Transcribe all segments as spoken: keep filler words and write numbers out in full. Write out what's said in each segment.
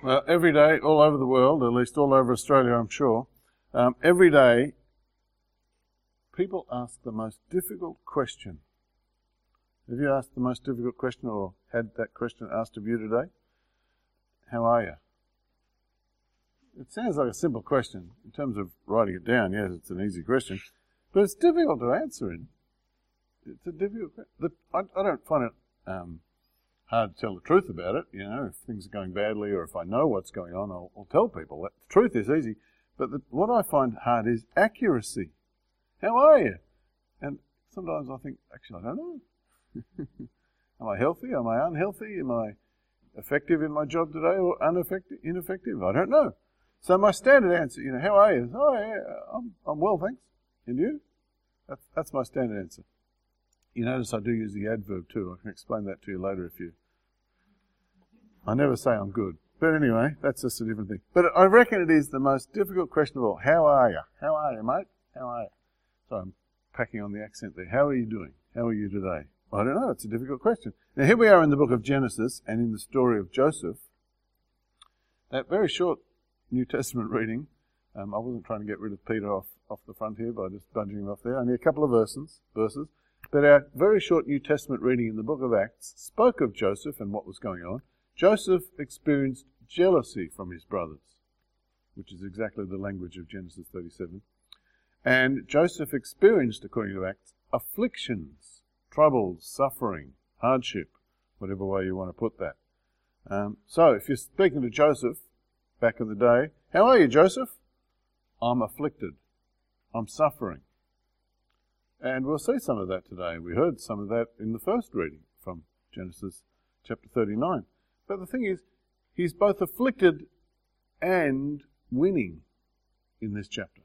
Well, every day, all over the world, at least all over Australia, I'm sure, um, every day, people ask the most difficult question. Have you asked the most difficult question or had that question asked of you today? How are you? It sounds like a simple question. In terms of writing it down, yes, it's an easy question. But it's difficult to answer it. It's a difficult question. I, I don't find it um, hard to tell the truth about it. You know, if things are going badly or if I know what's going on, I'll, I'll tell people. That the truth is easy. But the, what I find hard is accuracy. How are you? And sometimes I think, actually, I don't know. Am I healthy? Am I unhealthy? Am I effective in my job today or ineffective? Ineffective? I don't know. So my standard answer, you know, how are you? Oh, yeah, I'm, I'm well, thanks. And you? That's, that's my standard answer. You notice I do use the adverb too. I can explain that to you later if you... I never say I'm good. But anyway, that's just a different thing. But I reckon it is the most difficult question of all. How are you? How are you, mate? How are you? So I'm packing on the accent there. How are you doing? How are you today? I don't know. It's a difficult question. Now, here we are in the book of Genesis and in the story of Joseph. That very short New Testament reading, um, I wasn't trying to get rid of Peter off, off the front here by just budging him off there. Only a couple of verses, verses. But our very short New Testament reading in the book of Acts spoke of Joseph and what was going on. Joseph experienced jealousy from his brothers, which is exactly the language of Genesis thirty-seven. And Joseph experienced, according to Acts, afflictions, troubles, suffering, hardship, whatever way you want to put that. Um, so if you're speaking to Joseph back in the day, how are you, Joseph? I'm afflicted. I'm suffering. And we'll see some of that today. We heard some of that in the first reading from Genesis chapter thirty-nine. But the thing is, he's both afflicted and winning in this chapter.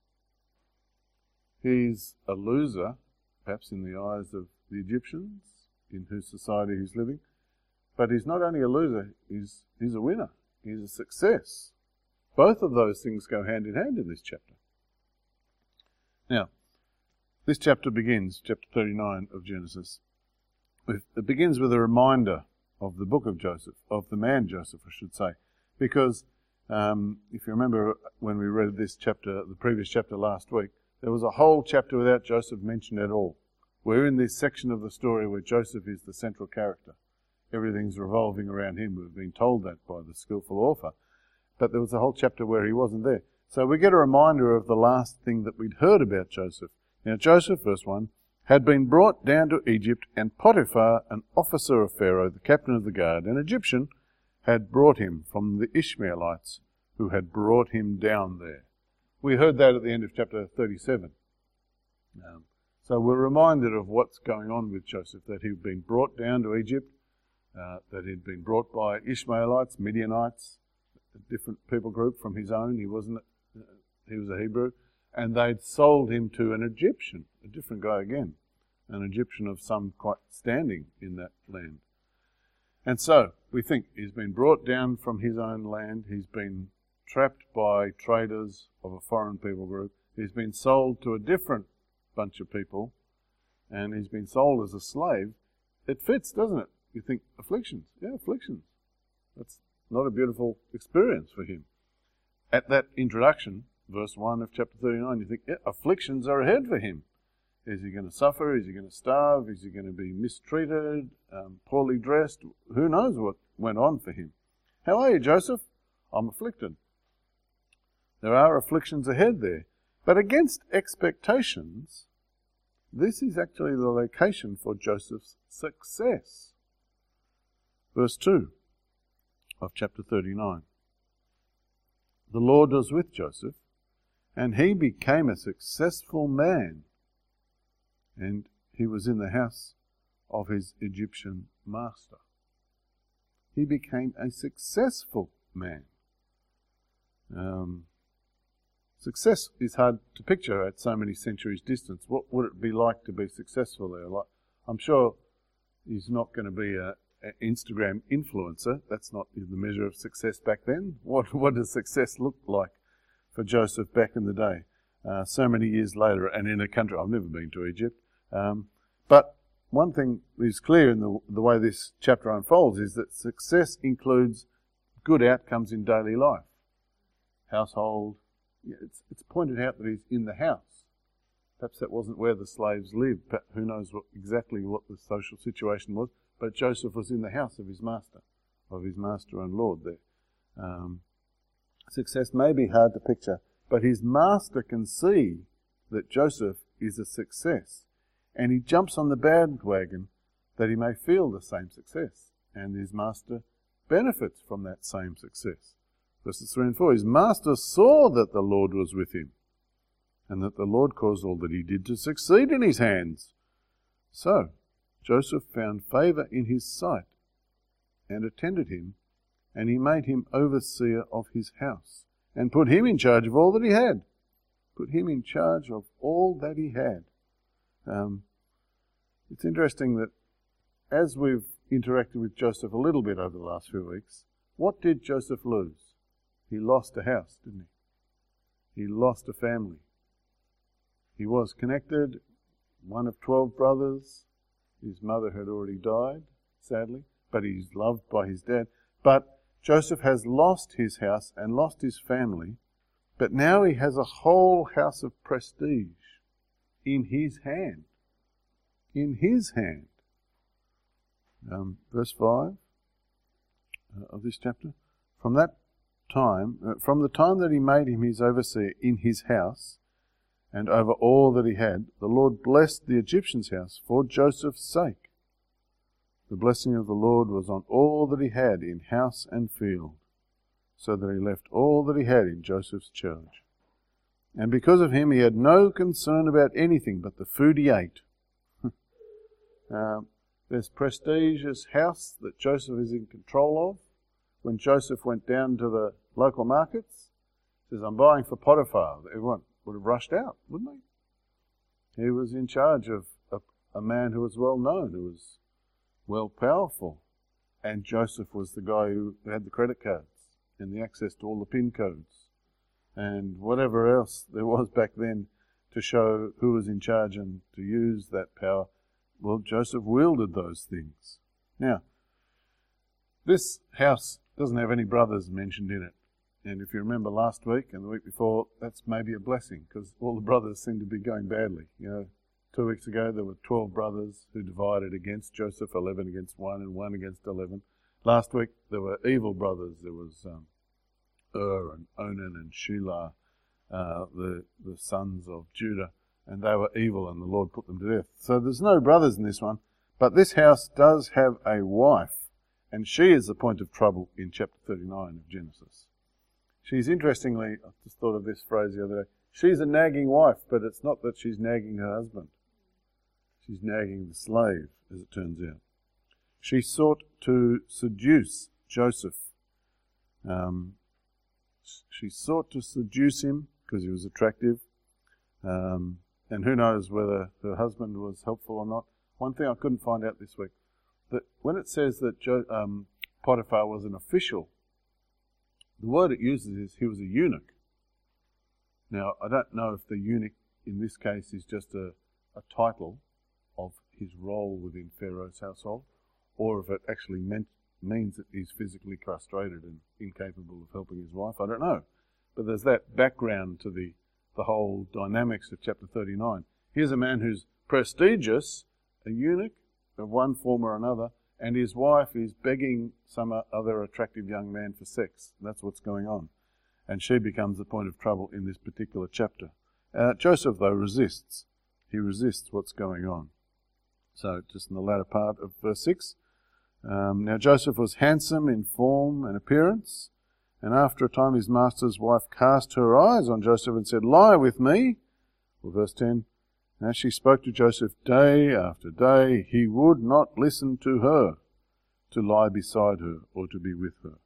He's a loser, perhaps in the eyes of the Egyptians, in whose society he's living. But he's not only a loser, he's, he's a winner. He's a success. Both of those things go hand in hand in this chapter. Now, this chapter begins, chapter thirty-nine of Genesis. With, it begins with a reminder of the book of Joseph, of the man Joseph, I should say. Because um, if you remember when we read this chapter, the previous chapter last week, there was a whole chapter without Joseph mentioned at all. We're in this section of the story where Joseph is the central character. Everything's revolving around him. We've been told that by the skillful author. But there was a whole chapter where he wasn't there. So we get a reminder of the last thing that we'd heard about Joseph. Now Joseph, verse one, had been brought down to Egypt, and Potiphar, an officer of Pharaoh, the captain of the guard, an Egyptian, had brought him from the Ishmaelites who had brought him down there. We heard that at the end of chapter thirty-seven. Um, so we're reminded of what's going on with Joseph, that he'd been brought down to Egypt, uh, that he'd been brought by Ishmaelites, Midianites, a different people group from his own. He wasn't, uh, he was a Hebrew. And they'd sold him to an Egyptian, a different guy again, an Egyptian of some quite standing in that land. And so we think he's been brought down from his own land. He's been trapped by traders of a foreign people group. He's been sold to a different bunch of people, and he's been sold as a slave. It fits, doesn't it? You think, afflictions. Yeah, afflictions. That's not a beautiful experience for him. At that introduction, verse one of chapter thirty-nine, you think, yeah, afflictions are ahead for him. Is he going to suffer? Is he going to starve? Is he going to be mistreated, um, poorly dressed? Who knows what went on for him? How are you, Joseph? I'm afflicted. There are afflictions ahead there. But against expectations, this is actually the location for Joseph's success. Verse two of chapter thirty-nine. The Lord was with Joseph, and he became a successful man, and he was in the house of his Egyptian master. He became a successful man. Um, success is hard to picture at so many centuries distance. What would it be like to be successful there? Like, I'm sure he's not going to be a, an Instagram influencer. That's not the measure of success back then. What, what does success look like for Joseph back in the day, uh, so many years later, and in a country, I've never been to Egypt, um, but one thing is clear in the, the way this chapter unfolds is that success includes good outcomes in daily life. Household, yeah, it's, it's pointed out that he's in the house. Perhaps that wasn't where the slaves lived, but who knows what, exactly what the social situation was, but Joseph was in the house of his master, of his master and Lord there. Um, success may be hard to picture, but his master can see that Joseph is a success, and he jumps on the bandwagon that he may feel the same success, and his master benefits from that same success. Verses three and four, his master saw that the Lord was with him, and that the Lord caused all that he did to succeed in his hands. So Joseph found favour in his sight, and attended him, and he made him overseer of his house, and put him in charge of all that he had. Put him in charge of all that he had. Um, it's interesting that as we've interacted with Joseph a little bit over the last few weeks, what did Joseph lose? He lost a house, didn't he? He lost a family. He was connected, one of twelve brothers. His mother had already died, sadly, but he's loved by his dad. But Joseph has lost his house and lost his family, but now he has a whole house of prestige in his hand. In his hand. Um, verse five uh, of this chapter. From that time, uh, from the time that he made him his overseer in his house, and over all that he had, the Lord blessed the Egyptian's house for Joseph's sake. The blessing of the Lord was on all that he had in house and field, so that he left all that he had in Joseph's charge. And because of him he had no concern about anything but the food he ate. um, there's prestigious house that Joseph is in control of. When Joseph went down to the local markets, he says, I'm buying for Potiphar. Everyone would have rushed out, wouldn't they? He was in charge of a, a man who was well known, who was well powerful. And Joseph was the guy who had the credit cards and the access to all the PIN codes and whatever else there was back then to show who was in charge and to use that power. Well, Joseph wielded those things. Now, this house doesn't have any brothers mentioned in it. And if you remember last week and the week before, that's maybe a blessing, because all the brothers seem to be going badly. You know, two weeks ago there were twelve brothers who divided against Joseph, eleven against one and one against eleven. Last week there were evil brothers. There was um, Ur and Onan and Shelah, uh, the, the sons of Judah, and they were evil and the Lord put them to death. So there's no brothers in this one, but this house does have a wife, and she is the point of trouble in chapter thirty-nine of Genesis. She's interestingly, I just thought of this phrase the other day, she's a nagging wife, but it's not that she's nagging her husband. She's nagging the slave, as it turns out. She sought to seduce Joseph. Um, she sought to seduce him because he was attractive. Um, and who knows whether her husband was helpful or not. One thing I couldn't find out this week, that when it says that jo- um, Potiphar was an official, the word it uses is he was a eunuch. Now, I don't know if the eunuch in this case is just a, a title of his role within Pharaoh's household, or if it actually meant, means that he's physically castrated and incapable of helping his wife. I don't know. But there's that background to the, the whole dynamics of chapter thirty-nine. Here's a man who's prestigious, a eunuch of one form or another, and his wife is begging some other attractive young man for sex. That's what's going on. And she becomes the point of trouble in this particular chapter. Uh, Joseph, though, resists. He resists what's going on. So, just in the latter part of verse six. Um, now Joseph was handsome in form and appearance, and after a time his master's wife cast her eyes on Joseph and said, Lie with me. Well, verse ten. And as she spoke to Joseph day after day, he would not listen to her, to lie beside her or to be with her.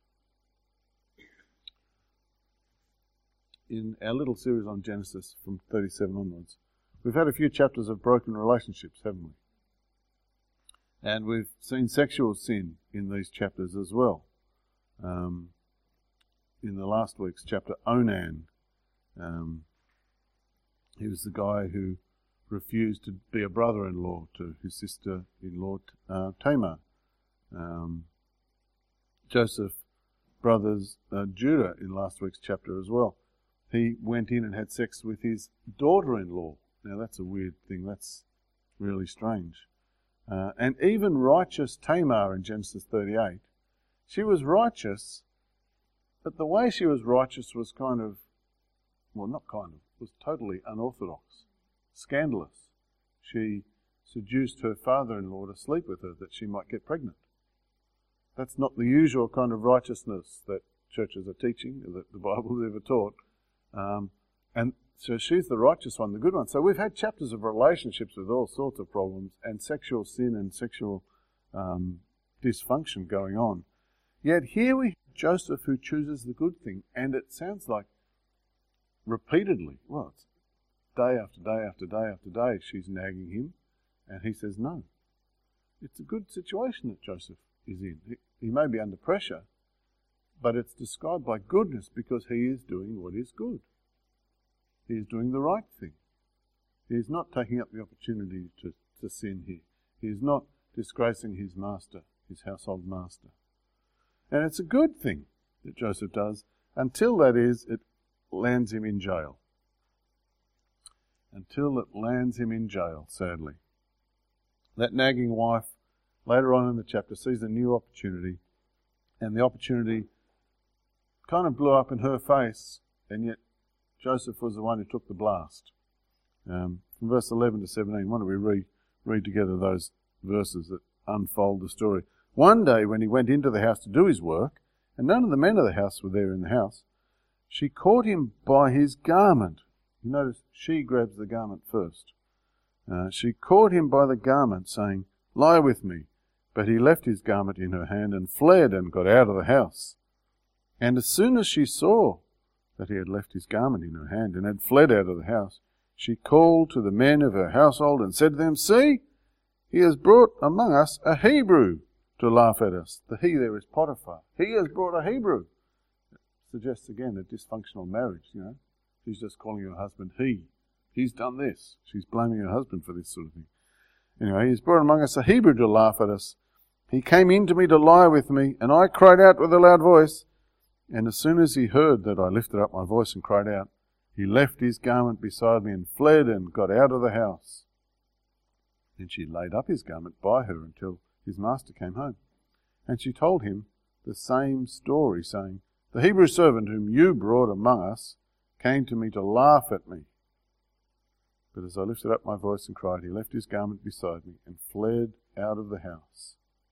In our little series on Genesis from thirty-seven onwards, we've had a few chapters of broken relationships, haven't we? And we've seen sexual sin in these chapters as well. Um, in the last week's chapter, Onan, um, he was the guy who refused to be a brother-in-law to his sister-in-law uh, Tamar. Um, Joseph brother's uh, Judah in last week's chapter as well. He went in and had sex with his daughter-in-law. Now that's a weird thing. That's really strange. Uh, and even righteous Tamar in Genesis thirty-eight, she was righteous, but the way she was righteous was kind of, well, not kind of, was totally unorthodox, scandalous. She seduced her father-in-law to sleep with her that she might get pregnant. That's not the usual kind of righteousness that churches are teaching, that the Bible's ever taught. Um, and so she's the righteous one, the good one. So we've had chapters of relationships with all sorts of problems and sexual sin and sexual um, dysfunction going on. Yet here we have Joseph who chooses the good thing, and it sounds like repeatedly, well, it's day after day after day after day she's nagging him, and he says no. It's a good situation that Joseph is in. He, he may be under pressure, but it's described by goodness because he is doing what is good. He is doing the right thing. He is not taking up the opportunity to, to sin here. He is not disgracing his master, his household master. And it's a good thing that Joseph does until, that is, it lands him in jail. Until it lands him in jail, sadly. That nagging wife, later on in the chapter, sees a new opportunity, and the opportunity kind of blew up in her face, and yet Joseph was the one who took the blast. Um, from verse eleven to seventeen, why don't we read, read together those verses that unfold the story. One day when he went into the house to do his work, and none of the men of the house were there in the house, she caught him by his garment. You notice she grabs the garment first. Uh, she caught him by the garment, saying, "Lie with me." But he left his garment in her hand and fled and got out of the house. And as soon as she saw that he had left his garment in her hand and had fled out of the house, she called to the men of her household and said to them, "See, he has brought among us a Hebrew to laugh at us." The he there is Potiphar. He has brought a Hebrew. It suggests again a dysfunctional marriage, you know. She's just calling her husband he. He's done this. She's blaming her husband for this sort of thing. Anyway, he's brought among us a Hebrew to laugh at us. He came in to me to lie with me, and I cried out with a loud voice. And as soon as he heard that I lifted up my voice and cried out, he left his garment beside me and fled and got out of the house. Then she laid up his garment by her until his master came home. And she told him the same story, saying, "The Hebrew servant whom you brought among us came to me to laugh at me. But as I lifted up my voice and cried, he left his garment beside me and fled out of the house."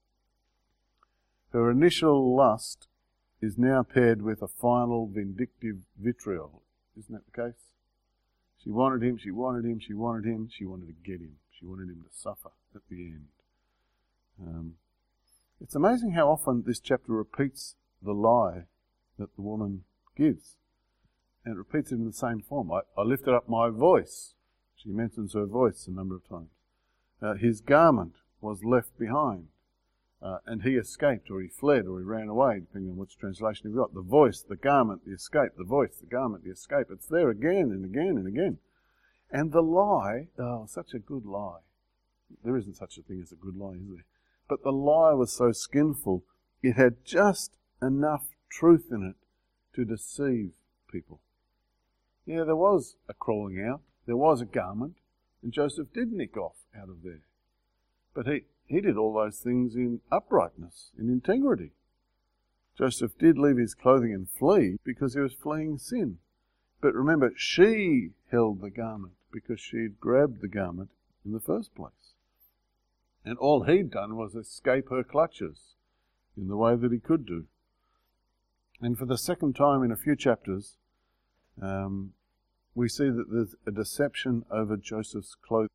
Her initial lust is now paired with a final vindictive vitriol. Isn't that the case? She wanted him, she wanted him, she wanted him, she wanted to get him. She wanted him to suffer at the end. Um, it's amazing how often this chapter repeats the lie that the woman gives. And it repeats it in the same form. I, I lifted up my voice. She mentions her voice a number of times. Uh, his garment was left behind. Uh, and he escaped, or he fled, or he ran away, depending on which translation you've got. The voice, the garment, the escape, the voice, the garment, the escape. It's there again and again and again. And the lie, oh, such a good lie. There isn't such a thing as a good lie, is there? But the lie was so skillful, it had just enough truth in it to deceive people. Yeah, there was a crawling out, there was a garment, and Joseph did nick off out of there. But he, he did all those things in uprightness, in integrity. Joseph did leave his clothing and flee because he was fleeing sin. But remember, she held the garment because she'd grabbed the garment in the first place. And all he'd done was escape her clutches in the way that he could do. And for the second time in a few chapters, um, we see that there's a deception over Joseph's clothing.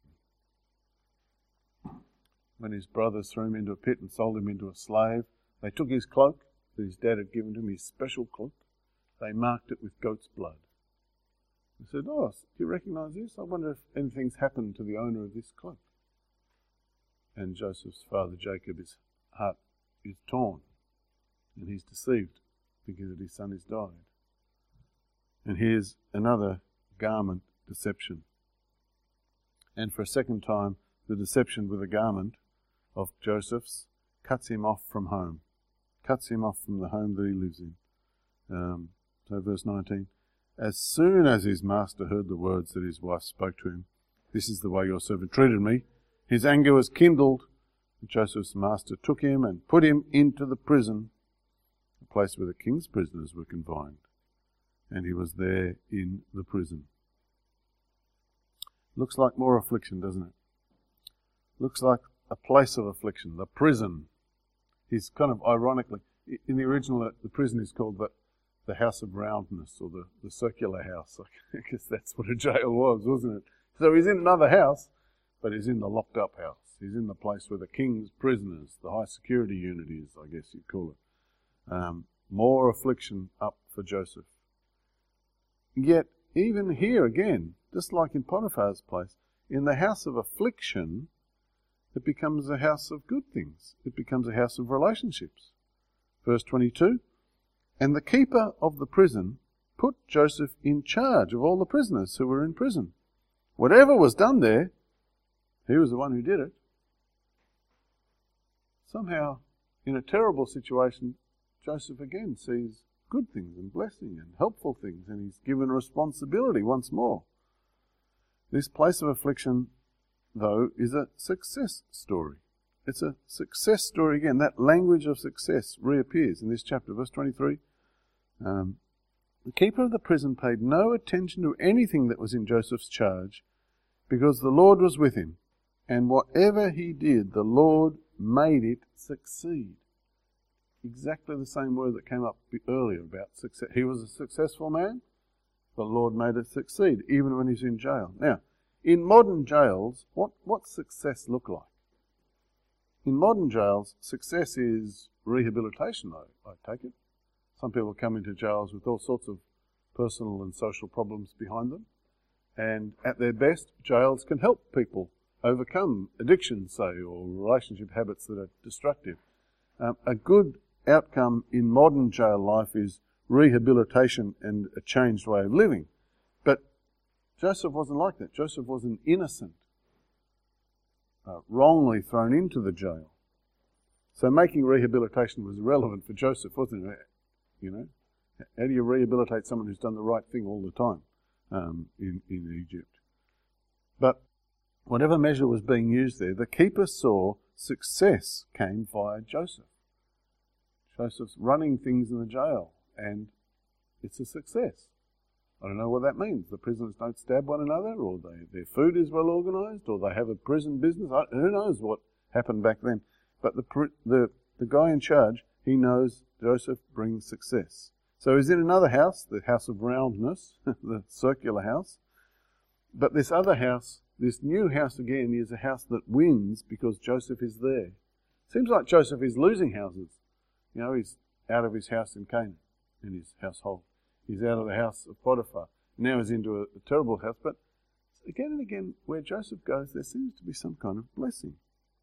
When his brothers threw him into a pit and sold him into a slave, they took his cloak that his dad had given to him, his special cloak. They marked it with goat's blood. They said, "Oh, do you recognize this? I wonder if anything's happened to the owner of this cloak." And Joseph's father Jacob, his heart is torn, and he's deceived, thinking that his son has died. And here's another garment deception. And for a second time, the deception with a garment of Joseph's cuts him off from home, cuts him off from the home that he lives in. Um, so verse nineteen, as soon as his master heard the words that his wife spoke to him, this is the way your servant treated me, his anger was kindled. Joseph's master took him and put him into the prison, the place where the king's prisoners were confined. And he was there in the prison. Looks like more affliction, doesn't it? Looks like a place of affliction, the prison. He's kind of ironically, in the original, the prison is called the, the house of roundness, or the, the circular house. I guess that's what a jail was, wasn't it? So he's in another house, but he's in the locked up house. He's in the place where the king's prisoners, the high security unit is, I guess you'd call it. Um, more affliction up for Joseph. Yet, even here again, just like in Potiphar's place, in the house of affliction, it becomes a house of good things. It becomes a house of relationships. Verse twenty-two, and the keeper of the prison put Joseph in charge of all the prisoners who were in prison. Whatever was done there, he was the one who did it. Somehow, in a terrible situation, Joseph again sees good things and blessing and helpful things, and he's given responsibility once more. This place of affliction, though, is a success story. It's a success story again. That language of success reappears in this chapter. Verse twenty-three, um, the keeper of the prison paid no attention to anything that was in Joseph's charge, because the Lord was with him, and whatever he did, the Lord made it succeed. Exactly the same word that came up earlier about success. He was a successful man. The Lord made it succeed, even when he's in jail. Now, in modern jails, what, what success look like? In modern jails, success is rehabilitation, I, I take it. Some people come into jails with all sorts of personal and social problems behind them. And at their best, jails can help people overcome addiction, say, or relationship habits that are destructive. Um, a good outcome in modern jail life is rehabilitation and a changed way of living. But Joseph wasn't like that. Joseph was an innocent, uh, wrongly thrown into the jail. So making rehabilitation was irrelevant for Joseph, wasn't it? You know, how do you rehabilitate someone who's done the right thing all the time um, in, in Egypt? But whatever measure was being used there, the keeper saw success came via Joseph. Joseph's running things in the jail, and it's a success. I don't know what that means. The prisoners don't stab one another, or they, their food is well organised, or they have a prison business. I, who knows what happened back then? But the, the, the guy in charge, he knows Joseph brings success. So he's in another house, the house of roundness, the circular house. But this other house, this new house again, is a house that wins because Joseph is there. Seems like Joseph is losing houses. You know, he's out of his house in Canaan, in his household. He's out of the house of Potiphar. Now he's into a, a terrible house. But again and again, where Joseph goes, there seems to be some kind of blessing.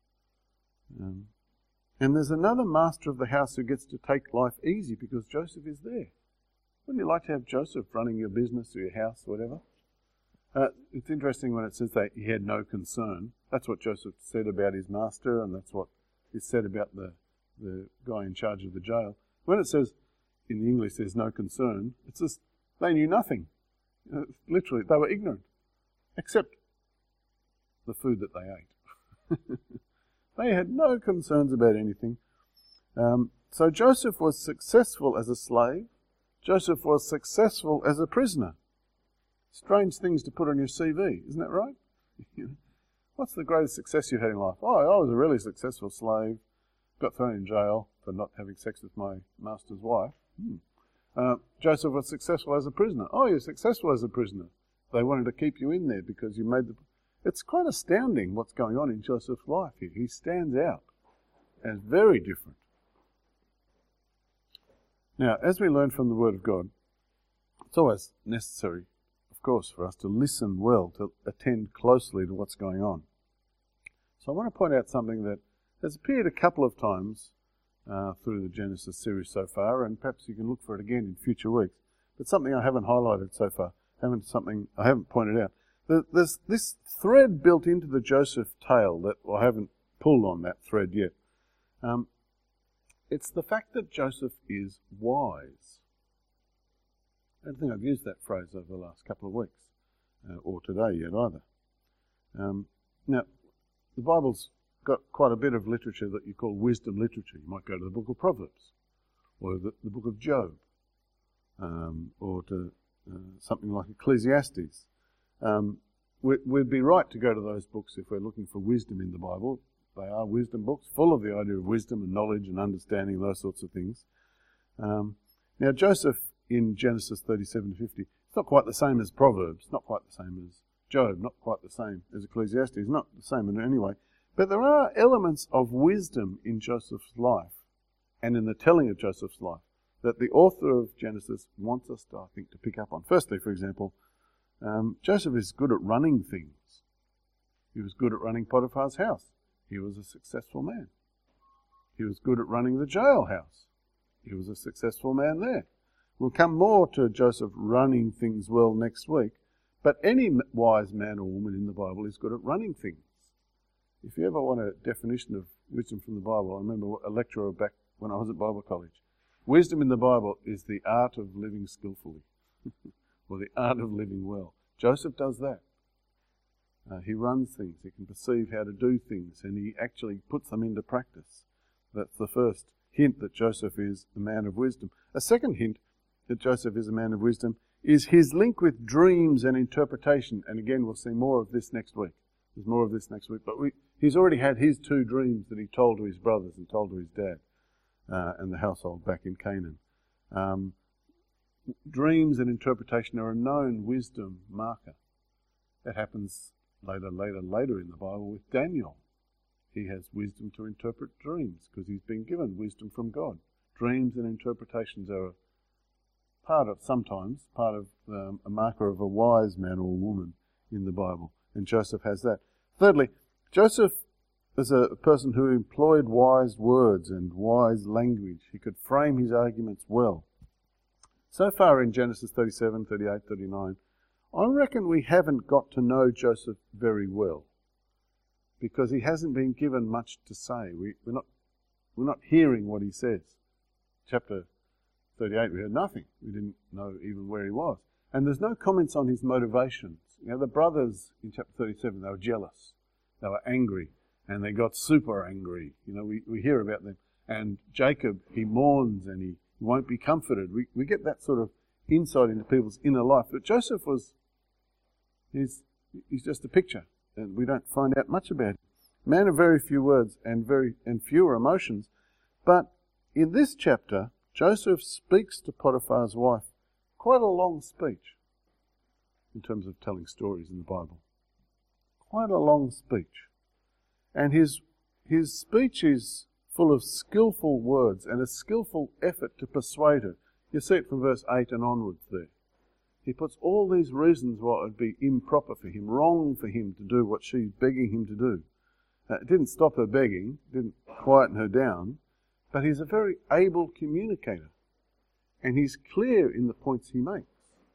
Um, and there's another master of the house who gets to take life easy because Joseph is there. Wouldn't you like to have Joseph running your business or your house or whatever? Uh, it's interesting when it says that he had no concern. That's what Joseph said about his master, and that's what is said about the the guy in charge of the jail. When it says, in the English, there's no concern, it's just, they knew nothing. Uh, literally, they were ignorant, except the food that they ate. They had no concerns about anything. Um, so Joseph was successful as a slave. Joseph was successful as a prisoner. Strange things to put on your C V, isn't that right? What's the greatest success you've had in life? Oh, I was a really successful slave. Got thrown in jail for not having sex with my master's wife. Hmm. Uh, Joseph was successful as a prisoner. Oh, you're successful as a prisoner. They wanted to keep you in there because you made the... It's quite astounding what's going on in Joseph's life here. He stands out as very different. Now, as we learn from the Word of God, it's always necessary, of course, for us to listen well, to attend closely to what's going on. So I want to point out something that has appeared a couple of times uh, through the Genesis series so far, and perhaps you can look for it again in future weeks. But something I haven't highlighted so far, haven't something I haven't pointed out. There's this thread built into the Joseph tale that well, I haven't pulled on that thread yet. Um, it's the fact that Joseph is wise. I don't think I've used that phrase over the last couple of weeks, uh, or today yet either. Um, now, the Bible's got quite a bit of literature that you call wisdom literature. You might go to the book of Proverbs, or the, the book of Job, um, or to uh, something like Ecclesiastes. Um, we, we'd be right to go to those books if we're looking for wisdom in the Bible. They are wisdom books, full of the idea of wisdom and knowledge and understanding, those sorts of things. Um, now, Joseph in Genesis thirty-seven fifty, it's not quite the same as Proverbs, not quite the same as Job, not quite the same as Ecclesiastes, not the same in any way. But there are elements of wisdom in Joseph's life and in the telling of Joseph's life that the author of Genesis wants us to, I think, to pick up on. Firstly, for example, um, Joseph is good at running things. He was good at running Potiphar's house. He was a successful man. He was good at running the jailhouse. He was a successful man there. We'll come more to Joseph running things well next week, but any wise man or woman in the Bible is good at running things. If you ever want a definition of wisdom from the Bible, I remember a lecturer back when I was at Bible college. Wisdom in the Bible is the art of living skillfully, or the art of living well. Joseph does that. Uh, he runs things, he can perceive how to do things, and he actually puts them into practice. That's the first hint that Joseph is a man of wisdom. A second hint that Joseph is a man of wisdom is his link with dreams and interpretation. And again, we'll see more of this next week. There's more of this next week. But we, he's already had his two dreams that he told to his brothers and told to his dad uh, and the household back in Canaan. Um, dreams and interpretation are a known wisdom marker. That happens later, later, later in the Bible with Daniel. He has wisdom to interpret dreams because he's been given wisdom from God. Dreams and interpretations are part of, sometimes, part of um, a marker of a wise man or woman in the Bible. And Joseph has that. Thirdly, Joseph is a person who employed wise words and wise language. He could frame his arguments well. So far in Genesis thirty-seven, thirty-eight, thirty-nine, I reckon we haven't got to know Joseph very well because he hasn't been given much to say. We, we're not, we're not hearing what he says. Chapter thirty-eight, we heard nothing. We didn't know even where he was. And there's no comments on his motivations. You know, the brothers in chapter thirty-seven, they were jealous. They were angry. And they got super angry. You know, we, we hear about them. And Jacob, he mourns and he won't be comforted. We, we get that sort of insight into people's inner life. But Joseph was, he's, he's just a picture. And we don't find out much about him. Man of very few words and very and fewer emotions. But in this chapter, Joseph speaks to Potiphar's wife quite a long speech in terms of telling stories in the Bible. Quite a long speech. And his his speech is full of skillful words and a skillful effort to persuade her. You see it from verse eight and onwards there. He puts all these reasons why it would be improper for him, wrong for him to do what she's begging him to do. Uh, it didn't stop her begging, didn't quieten her down, but he's a very able communicator. And he's clear in the points he makes.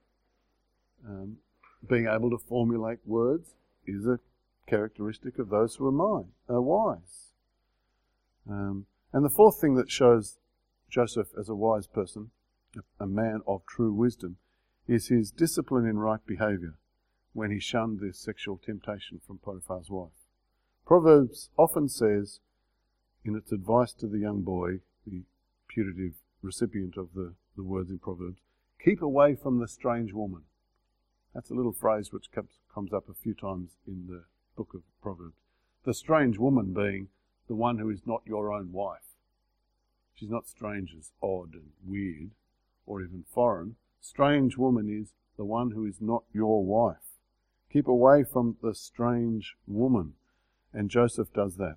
Um, being able to formulate words is a characteristic of those who are mine, are wise. Um, and the fourth thing that shows Joseph as a wise person, a man of true wisdom, is his discipline in right behaviour when he shunned this sexual temptation from Potiphar's wife. Proverbs often says, in its advice to the young boy, the putative recipient of the, the words in Proverbs, keep away from the strange woman. That's a little phrase which comes, comes up a few times in the book of Proverbs. The strange woman being the one who is not your own wife. She's not strange as odd and weird or even foreign. Strange woman is the one who is not your wife. Keep away from the strange woman. And Joseph does that.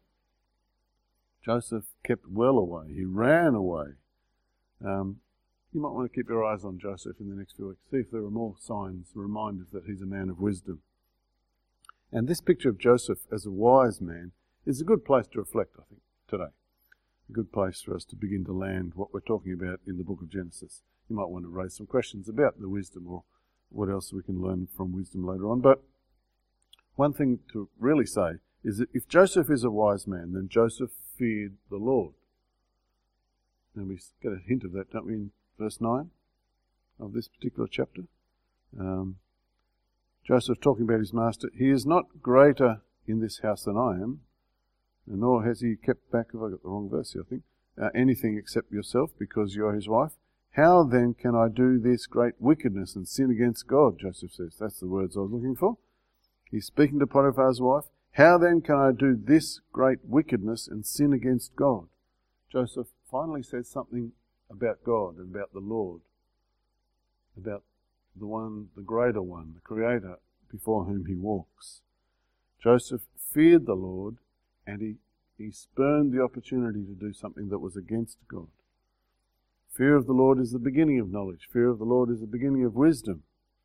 Joseph kept well away. He ran away. Um, you might want to keep your eyes on Joseph in the next few weeks. See if there are more signs, reminders that he's a man of wisdom. And this picture of Joseph as a wise man is a good place to reflect, I think, today. A good place for us to begin to land what we're talking about in the book of Genesis. You might want to raise some questions about the wisdom or what else we can learn from wisdom later on. But one thing to really say is that if Joseph is a wise man, then Joseph feared the Lord. And we get a hint of that, don't we, in verse nine? of this particular chapter. Um, Joseph talking about his master. He is not greater in this house than I am, nor has he kept back, if I got the wrong verse here, I think, uh, anything except yourself, because you are his wife. How then can I do this great wickedness and sin against God? Joseph says. That's the words I was looking for. He's speaking to Potiphar's wife. How then can I do this great wickedness and sin against God? Joseph finally says something about God and about the Lord, about the one, the greater one, the Creator before whom he walks. Joseph feared the Lord, and he, he spurned the opportunity to do something that was against God. Fear of the Lord is the beginning of knowledge. Fear of the Lord is the beginning of wisdom.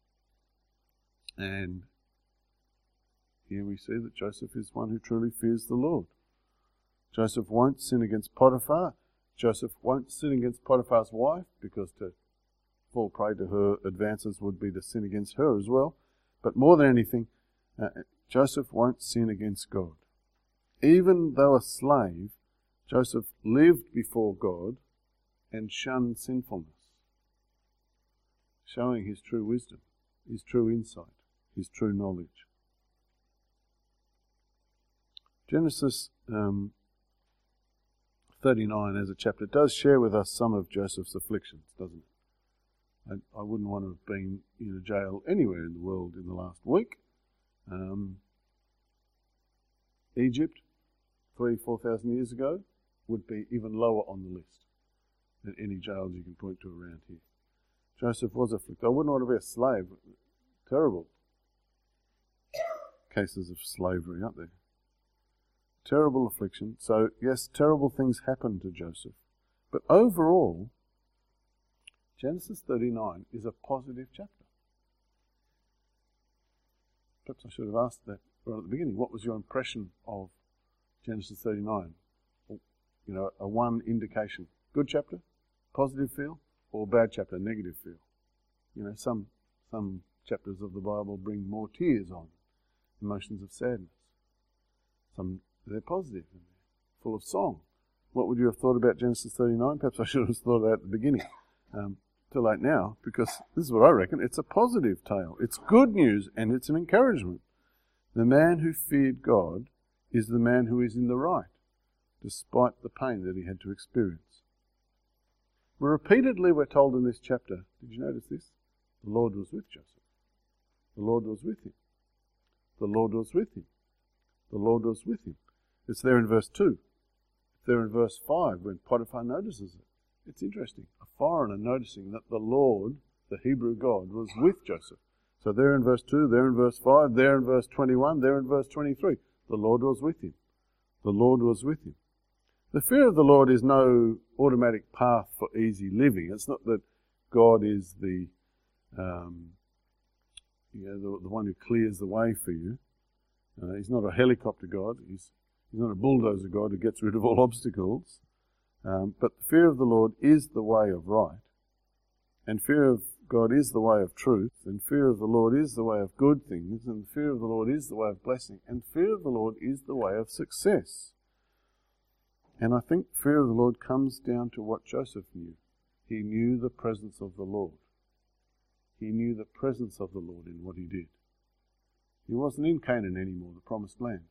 And here we see that Joseph is one who truly fears the Lord. Joseph won't sin against Potiphar. Joseph won't sin against Potiphar's wife, because to fall prey to her advances would be to sin against her as well. But more than anything, uh, Joseph won't sin against God. Even though a slave, Joseph lived before God and shunned sinfulness, showing his true wisdom, his true insight, his true knowledge. Genesis um, thirty-nine as a chapter does share with us some of Joseph's afflictions, doesn't it? I, I wouldn't want to have been in a jail anywhere in the world in the last week. Um, Egypt, three, four thousand years ago, would be even lower on the list than any jails you can point to around here. Joseph was afflicted. I wouldn't want to be a slave. Terrible cases of slavery, aren't there? Terrible affliction. So, yes, terrible things happened to Joseph. But overall, Genesis thirty-nine is a positive chapter. Perhaps I should have asked that right at the beginning. What was your impression of Genesis thirty-nine? You know, a one indication. Good chapter, positive feel, or bad chapter, negative feel. You know, some some chapters of the Bible bring more tears on, emotions of sadness. Some, they're positive and they're full of song. What would you have thought about Genesis thirty-nine? Perhaps I should have thought of that at the beginning. Um, too late now, because this is what I reckon. It's a positive tale. It's good news and it's an encouragement. The man who feared God is the man who is in the right, despite the pain that he had to experience. We're repeatedly, we're told in this chapter, did you notice this? The Lord was with Joseph. The Lord was with him. The Lord was with him. The Lord was with him. It's there in verse two. It's there in verse five when Potiphar notices it. It's interesting. A foreigner noticing that the Lord, the Hebrew God, was with Joseph. So there in verse two, there in verse five, there in verse twenty-one, there in verse twenty-three. The Lord was with him. The Lord was with him. The fear of the Lord is no automatic path for easy living. It's not that God is the, um, you know, the, the one who clears the way for you. Uh, he's not a helicopter God. He's, he's not a bulldozer God who gets rid of all obstacles. Um, but the fear of the Lord is the way of right. And fear of God is the way of truth. And fear of the Lord is the way of good things. And fear of the Lord is the way of blessing. And fear of the Lord is the way of success. And I think fear of the Lord comes down to what Joseph knew. He knew the presence of the Lord. He knew the presence of the Lord in what he did. He wasn't in Canaan anymore, the promised land.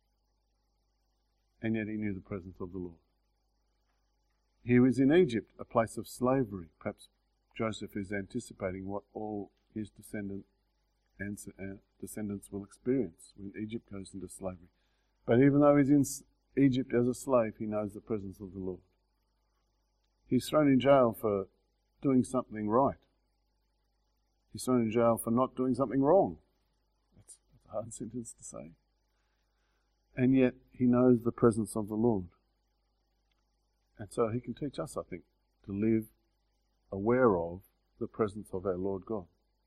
And yet he knew the presence of the Lord. He was in Egypt, a place of slavery. Perhaps Joseph is anticipating what all his descendant, descendants will experience when Egypt goes into slavery. But even though he's in Egypt as a slave, he knows the presence of the Lord. He's thrown in jail for doing something right. He's thrown in jail for not doing something wrong. That's, that's a hard sentence to say. And yet he knows the presence of the Lord. And so he can teach us, I think, to live aware of the presence of our Lord God.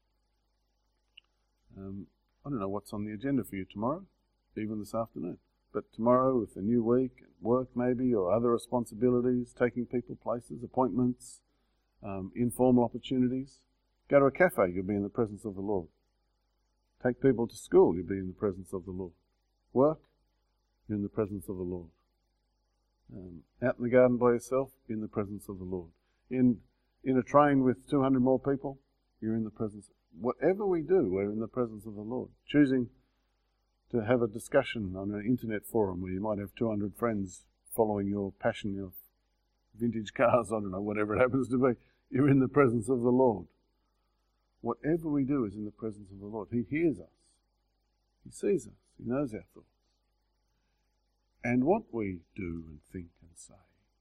Um, I don't know what's on the agenda for you tomorrow, even this afternoon. But tomorrow, with a new week, work maybe, or other responsibilities, taking people places, appointments, um, informal opportunities. Go to a cafe, you'll be in the presence of the Lord. Take people to school, you'll be in the presence of the Lord. Work, you're in the presence of the Lord. Um, out in the garden by yourself, in the presence of the Lord. In in a train with two hundred more people, you're in the presence. Whatever we do, we're in the presence of the Lord. Choosing to have a discussion on an internet forum where you might have two hundred friends following your passion of vintage cars, I don't know, whatever it happens to be, you're in the presence of the Lord. Whatever we do is in the presence of the Lord. He hears us. He sees us. He knows our thoughts. And what we do and think and say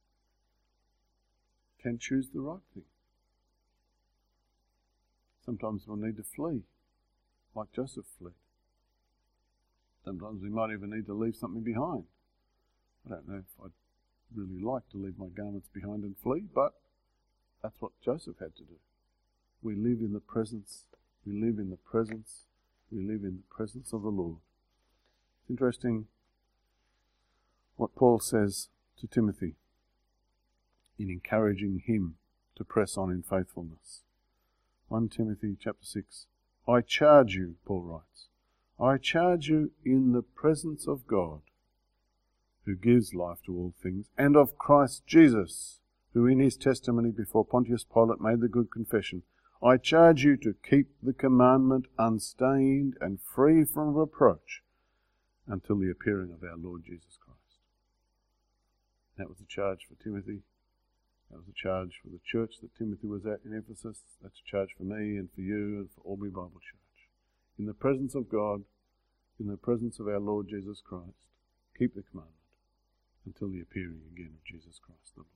can choose the right thing. Sometimes we'll need to flee, like Joseph fled. Sometimes we might even need to leave something behind. I don't know if I'd really like to leave my garments behind and flee, but that's what Joseph had to do. We live in the presence, we live in the presence, we live in the presence of the Lord. It's interesting what Paul says to Timothy in encouraging him to press on in faithfulness. First Timothy chapter six. I charge you, Paul writes, I charge you in the presence of God, who gives life to all things, and of Christ Jesus, who in his testimony before Pontius Pilate made the good confession, I charge you to keep the commandment unstained and free from reproach until the appearing of our Lord Jesus Christ. That was a charge for Timothy. That was a charge for the church that Timothy was at in Ephesus. That's a charge for me and for you and for Albury Bible Church. In the presence of God, in the presence of our Lord Jesus Christ, keep the commandment until the appearing again of Jesus Christ the Lord.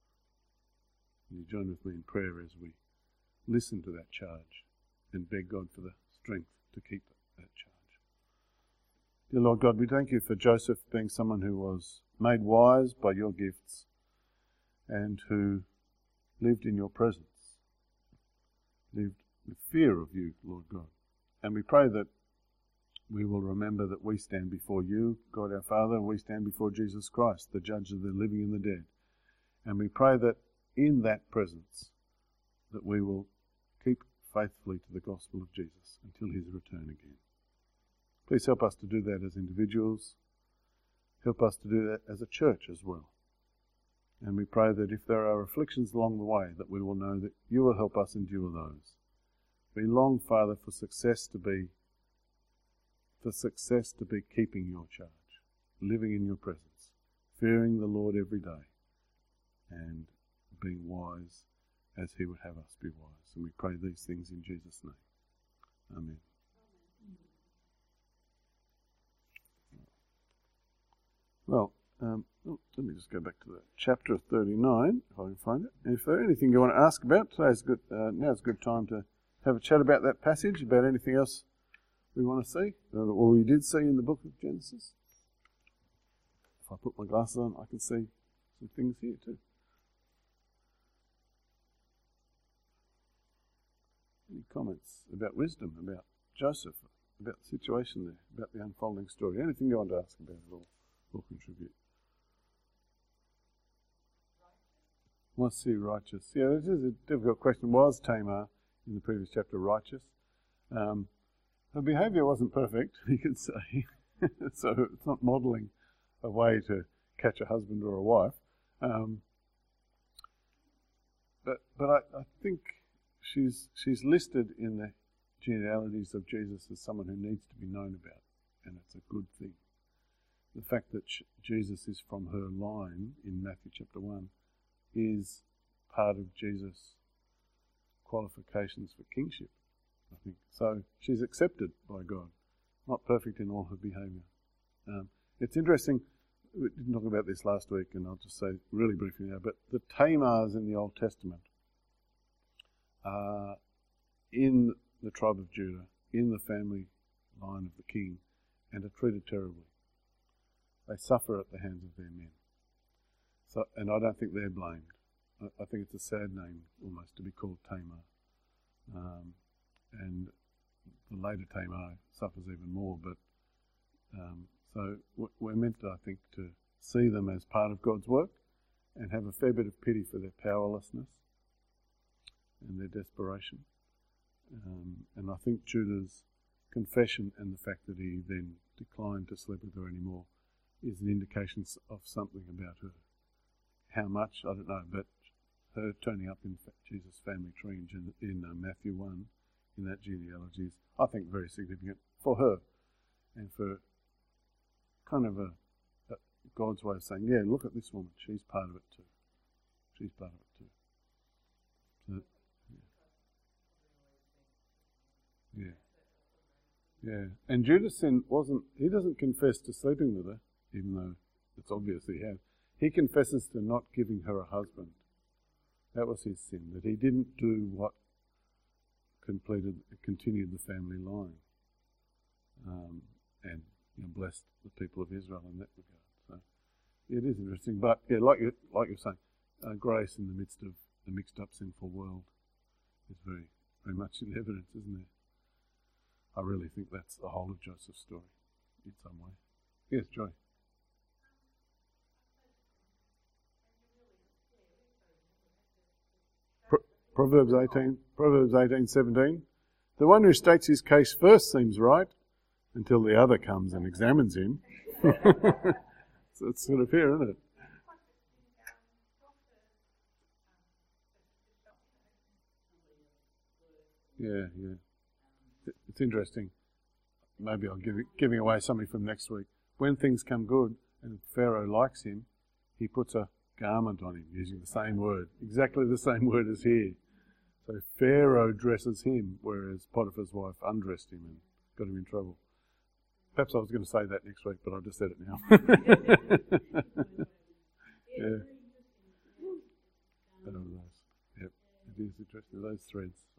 Will you join with me in prayer as we listen to that charge and beg God for the strength to keep that charge. Dear Lord God, we thank you for Joseph being someone who was made wise by your gifts and who lived in your presence, lived with fear of you, Lord God. And we pray that we will remember that we stand before you, God our Father, and we stand before Jesus Christ, the judge of the living and the dead. And we pray that in that presence, that we will keep faithfully to the gospel of Jesus until his return again. Please help us to do that as individuals. Help us to do that as a church as well. And we pray that if there are afflictions along the way, that we will know that you will help us endure those. We long, Father, for success to be, for success to be keeping your charge, living in your presence, fearing the Lord every day, and being wise as he would have us be wise. And we pray these things in Jesus' name. Amen. Well, um, oh, let me just go back to that. Chapter thirty-nine, if I can find it. And if there's anything you want to ask about, today's good, uh, now's a good time to have a chat about that passage, about anything else we want to see, or we did see in the book of Genesis. If I put my glasses on, I can see some things here too. Any comments about wisdom, about Joseph, about the situation there, about the unfolding story? Anything you want to ask about it all, or contribute? Was he righteous? Yeah, this is a difficult question. Was Tamar, in the previous chapter, righteous? Um, her behaviour wasn't perfect, you could say. So it's not modelling a way to catch a husband or a wife. Um, but but I, I think she's she's listed in the genealogies of Jesus as someone who needs to be known about, and it's a good thing. The fact that sh- Jesus is from her line in Matthew chapter one is part of Jesus' qualifications for kingship, I think. So she's accepted by God, not perfect in all her behaviour. Um, it's interesting, we didn't talk about this last week, and I'll just say really briefly now, but the Tamars in the Old Testament are in the tribe of Judah, in the family line of the king, and are treated terribly. They suffer at the hands of their men. So, and I don't think they're blamed. I, I think it's a sad name almost to be called Tamar. Um, and the later Tamar suffers even more. But um, so we're meant, to, I think, to see them as part of God's work and have a fair bit of pity for their powerlessness and their desperation. Um, and I think Judah's confession and the fact that he then declined to sleep with her anymore is an indication of something about her. How much, I don't know, but her turning up in Jesus' family tree in, Gen- in uh, Matthew one, in that genealogy, is, I think, very significant for her and for kind of a, a God's way of saying, yeah, look at this woman, she's part of it too. She's part of it too. So, yeah. yeah. Yeah. And Judas sin wasn't, he doesn't confess to sleeping with her, even though it's obvious he has. He confesses to not giving her a husband. That was his sin, that he didn't do what completed, continued the family line, um, and you know, blessed the people of Israel in that regard. So yeah, it is interesting, but yeah, like you like you're saying, uh, grace in the midst of a mixed up sinful world is very very much in evidence, isn't it? I really think that's the whole of Joseph's story in some way. Yes, Joy. Proverbs eighteen, Proverbs eighteen seventeen. The one who states his case first seems right until the other comes and examines him. So it's sort of here, isn't it? Yeah, yeah. It's interesting. Maybe I'll give it, giving away something from next week. When things come good and Pharaoh likes him, he puts a garment on him using the same word, exactly the same word as here. So Pharaoh dresses him, whereas Potiphar's wife undressed him and got him in trouble. Perhaps I was going to say that next week, but I just said it now. yeah. Yep, it is interesting, those threads.